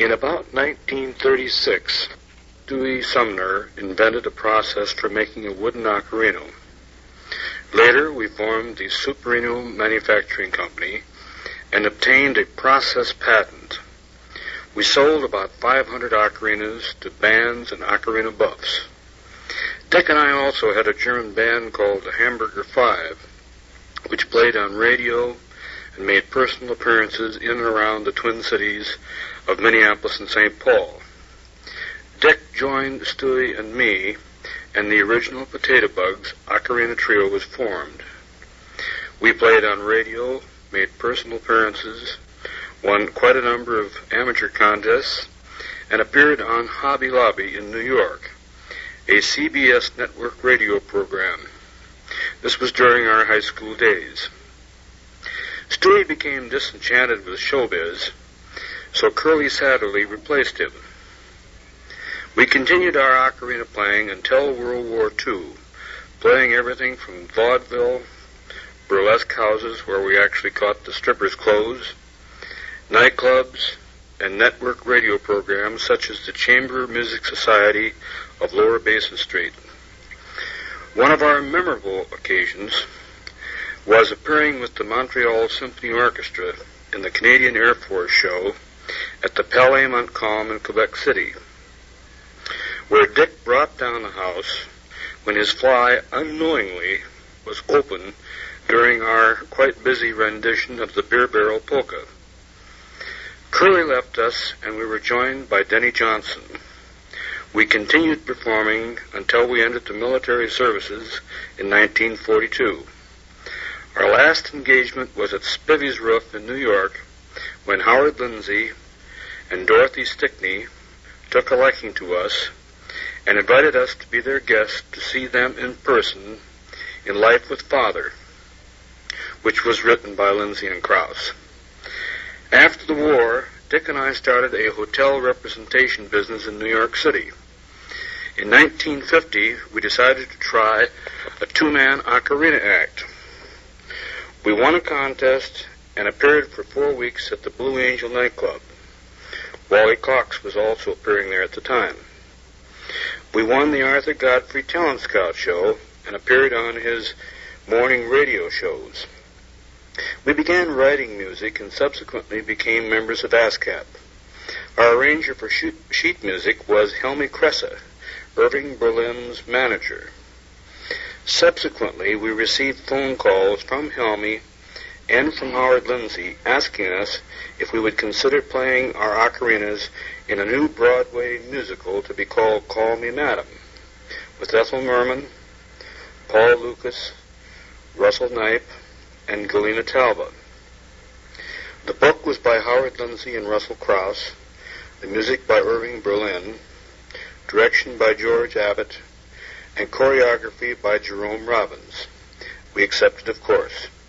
In about 1936, Stewie Sumner invented a process for making a wooden ocarina. Later, we formed the Superino Manufacturing Company and obtained a process patent. We sold about 500 ocarinas to bands and ocarina buffs. Dick and I also had a German band called the Hamburger Five, which played on radio and made personal appearances in and around the Twin Cities of Minneapolis and St. Paul. Dick joined Stewie and me, and the original Potato Bugs Ocarina Trio was formed. We played on radio, made personal appearances, won quite a number of amateur contests, and appeared on Hobby Lobby in New York, a CBS network radio program. This was during our high school days. Stewie became disenchanted with showbiz, so Curly Satterley replaced him. We continued our ocarina playing until World War II, playing everything from vaudeville, burlesque houses where we actually caught the strippers' clothes, nightclubs, and network radio programs such as the Chamber Music Society of Lower Basin Street. One of our memorable occasions was appearing with the Montreal Symphony Orchestra in the Canadian Air Force show at the Palais Montcalm in Quebec City, where Dick brought down the house when his fly unknowingly was open during our quite busy rendition of the Beer Barrel Polka. Curly left us, and we were joined by Denny Johnson. We continued performing until we entered the military services in 1942. Our last engagement was at Spivey's Roof in New York, when Howard Lindsay and Dorothy Stickney took a liking to us and invited us to be their guests to see them in person in Life with Father, which was written by Lindsay and Krauss. After the war, Dick and I started a hotel representation business in New York City. In 1950, we decided to try a two-man ocarina act. We won a contest and appeared for 4 weeks at the Blue Angel nightclub. Wally Cox was also appearing there at the time. We won the Arthur Godfrey Talent Scout show and appeared on his morning radio shows. We began writing music and subsequently became members of ASCAP. Our arranger for sheet music was Helmy Cressa, Irving Berlin's manager. Subsequently, we received phone calls from Helmy and from Howard Lindsay asking us if we would consider playing our ocarinas in a new Broadway musical to be called Call Me Madam, with Ethel Merman, Paul Lucas, Russell Knipe, and Galena Talba. The book was by Howard Lindsay and Russell Krauss, the music by Irving Berlin, direction by George Abbott, and choreography by Jerome Robbins. We accepted, of course.